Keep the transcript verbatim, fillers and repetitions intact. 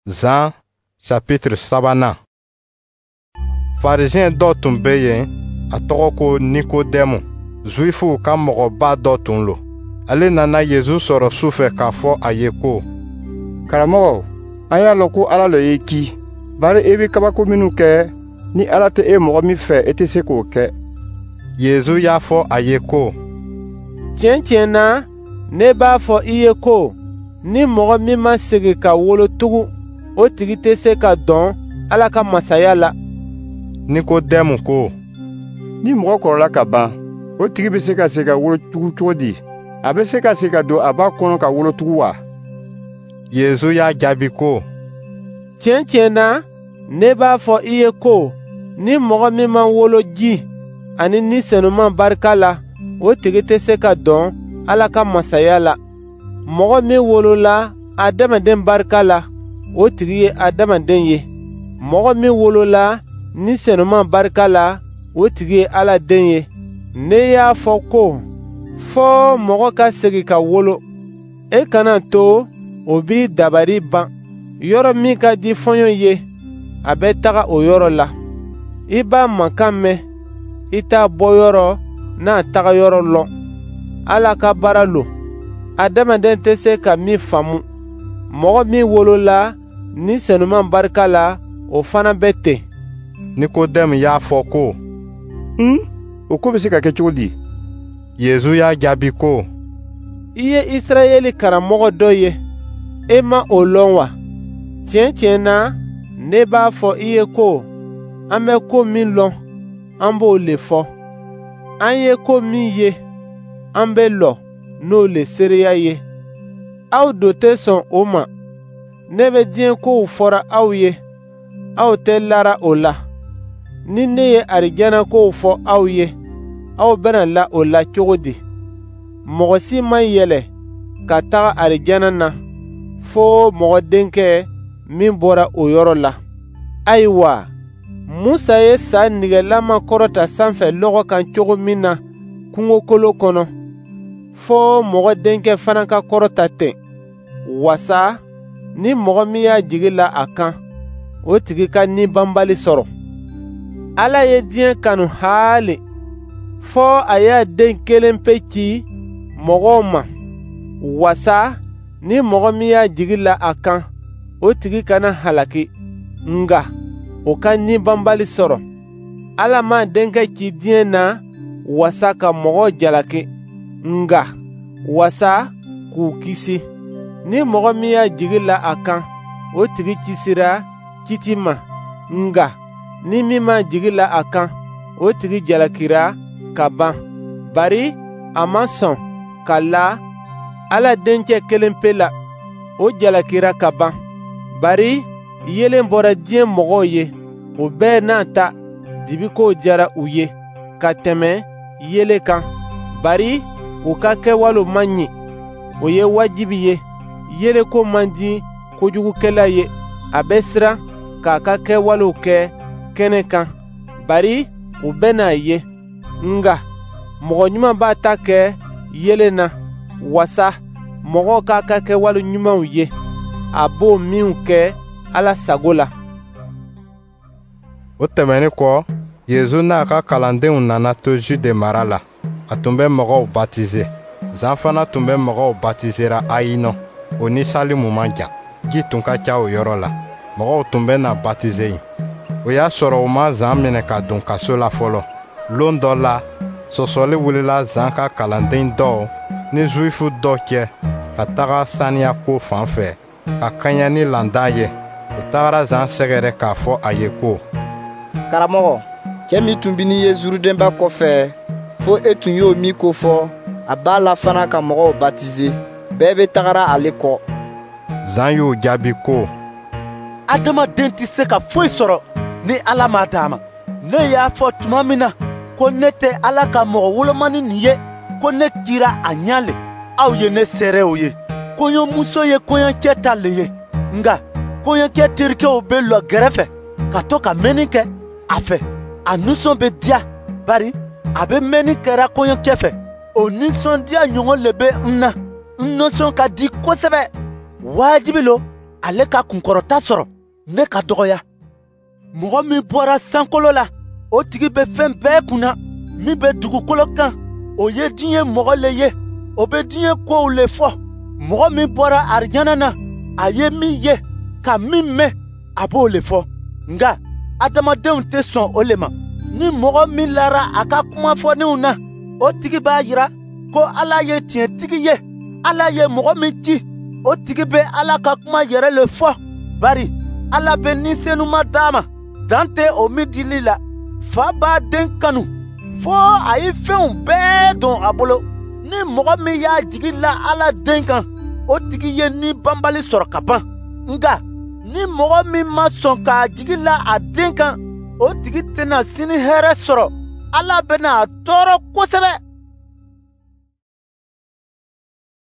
Zan chapitre sabanan. Pharisien dɔ tun bɛ yen, a tɔgɔ ko Nikodemu, Zuifu ka mɔgɔba dɔ tun lo. Ale nana Yesu sɔrɔ sufɛ k'a fɔ a ye ko: Karamɔgɔ, an y'a lɔn ko Ala le y'i ki. Bari e bɛ kabako minnu kɛ, ni Ala tɛ e mɔgɔ min fɛ e tɛ se k'o kɛ. Yesu y'a fɔ a ye ko: Tiɲɛ tiɲɛ na, ne b'a fɔ i ye ko, ni mɔgɔ min ma segin ka wolo tugun, o tigi tɛ se ka dɔn Ala ka masaya la. Nikodemu ko: Ni mɔgɔ kɔrɔla ka ban, o tigi bɛ se ka se ka wolo tugun cogo di? A bɛ se ka se ka don a ba kɔnɔ ka wolo tugun wa? Yesu y'a jaabi ko: Tiɲɛ tiɲɛ na, ne b'a fɔ i ye ko, ni mɔgɔ min ma wolo ji ani ni sɛnuma barika la, o tigi tɛ se ka dɔn Ala ka masaya la. Mɔgɔ min wolola adamaden barika la, o tigi ye adamaden ye. Mɔgɔ min wolola ni sɛnuma barika la, o tigi ye Ala den ye. Ne y'a fɔ ko, fɔ mɔgɔ ka segin ka wolo. E kana to o b'i dabari ban. Yɔrɔ min ka di fɔɲɔ ye, a bɛ taga o yɔrɔ la. I b'a mankan mɛn, i t'a bɔyɔrɔ n'a tagayɔrɔ lɔn. Ala ka baara lo, adamaden tɛ se ka min faamu. Mɔgɔ min wolola ni sɛnuma barika la, o fana bɛ ten. Nikodemu y'a fɔ ko: Un, o ko bɛ se ka kɛ cogo di? Yesu y'a jaabi ko: I ye Israyɛli karamɔgɔ dɔ ye, e ma o lɔn wa? Tiɲɛ tiɲɛ na, ne b'a fɔ i ye ko, an bɛ ko min lɔn, an b'o le fɔ. An ye ko min ye, an bɛ lɔ n'o le seereya ye. Aw do tɛ sɔn o ma. Ne bɛ diɲɛ kow fɔra aw ye, aw tɛ lara o la. Ni ne ye arijana kow fɔ aw ye, aw bɛna la o la cogo di? Mɔgɔ si ma yɛlɛ ka taga arijana na, fo mɔgɔ denkɛ min bɔra o yɔrɔ la. Ayiwa, Musa ye sa nigɛlama kɔrɔta sanfɛ lɔgɔ kan cogo min na kungokolo kɔnɔ, fo mɔgɔ denkɛ fana ka kɔrɔta ten. Wasa, ni mɔgɔ min y'a jigi la a kan, o tigi ka ni banbali sɔrɔ. Ala ye diɲɛ kanu haali, fɔ a y'a den kelen pe ci mɔgɔw ma. Wasa, ni mɔgɔ min y'a jigi la a kan, o tigi kana halaki, nga o ka ni banbali sɔrɔ. Ala m'a denkɛ ci diɲɛ na wasa ka mɔgɔw jalaki, nga wasa k'u kisi. Ni mɔgɔ min y'a jigi la a kan, o tigi kisira kiti ma, nga ni min m'a jigi la a kan, o tigi jalakira ka ban. Bari a ma sɔn ka la Ala dencɛ kelen pe la, o jalakira ka ban. Bari yelen bɔra diɲɛ mɔgɔw ye, o bɛɛ n'a ta dibikow diyara u ye ka tɛmɛ yelen kan. Bari u ka kɛwalew man ɲi, o ye wajibi ye. Yelenko man di kojugukɛla ye, a bɛ siran k'a ka kɛwalew kɛ kɛnɛ kan. Bari u bɛn'a ye, nga mɔgɔ ɲuman b'a ta kɛ yelen na, wasa mɔgɔw k'a ka kɛwale ɲumanw ye, a b'o minw kɛ Ala sago la. O tɛmɛnen kɔ, Yesu n'a ka kalandenw nana to Jude mara la. A tun bɛ mɔgɔw baptiser. Zan fana tun bɛ mɔgɔw baptisera Ayinɔ. O ni Salimu man jan. Ji tun ka ca o yɔrɔ la. Mɔgɔw tun bɛ na baptiser yen. O y'a sɔrɔ u ma Zan minɛ ka don kaso la fɔlɔ. Lon dɔ la, sɔsɔli wulila Zan ka kalanden dɔw ni Zuifu dɔ cɛ ka taga saniya ko fan fɛ, ka kaɲɛ ni landa ye. O tagara Zan sɛgɛrɛ k'a fɔ a ye ko: Karamɔgɔ, cɛ min tun bɛ n'i ye zurudenba kɔfɛ, fo e tun y'o min ko fɔ, a b'a la fana ka mɔgɔw baptiser. Bɛɛ bɛ tagara ale kɔ. Zan y'o jaabi ko: Adamaden tɛ se ka foyi sɔrɔ ni Ala m'a d'a ma. Ne y'a fɔ tuma min na ko ne tɛ Ala ka mɔgɔ wolomani nin ye, ko ne cira a ɲɛ le. Aw ye ne sɛrɛ o ye. Kɔɲɔmuso ye kɔɲɔcɛ ta le ye, nga kɔɲɔcɛ terikɛw bɛ lɔ gɛrɛfɛ ka to ka mɛnni kɛ a fɛ. A nisɔn bɛ diya, bari a bɛ mɛnni kɛra kɔɲɔcɛ fɛ. O nisɔndiya ɲɔgɔn le bɛ n na. N nisɔn ka di kosɛbɛ. Wajibi lo, ale ka kunkɔrɔta sɔrɔ ne ka dɔgɔya. Mɔgɔ min bɔra sankolo la, o tigi bɛ fɛn bɛɛ kunna min bɛ dugukolo kan. O ye diɲɛ mɔgɔ le ye, o bɛ diɲɛ kow le fɔ. Mɔgɔ min bɔra arijana na, a ye min ye ka min mɛn, a b'o le fɔ. Nka adamadenw tɛ sɔn o le ma. Ni mɔgɔ min lara a ka kumafɔninw na, o tigi b'a yira ko Ala ye tiɲɛtigi ye. Ala ye mɔgɔ min ci, o tigi bɛ Ala ka kuma yɛrɛ le fɔ. Bari Ala bɛ ninsenuma d'a ma, dan tɛ o min dili la. Fa b'a den kanu fo a ye fɛnw bɛɛ don a bolo. Ni mɔgɔ min y'a jigi la Ala den kan, o tigi ye ni banbali sɔrɔ ka ban. Nka ni mɔgɔ min ma sɔn k'a jigi la a den kan, o tigi tɛna sini hɛrɛ sɔrɔ. Ala bɛna a tɔɔrɔ kosɛbɛ.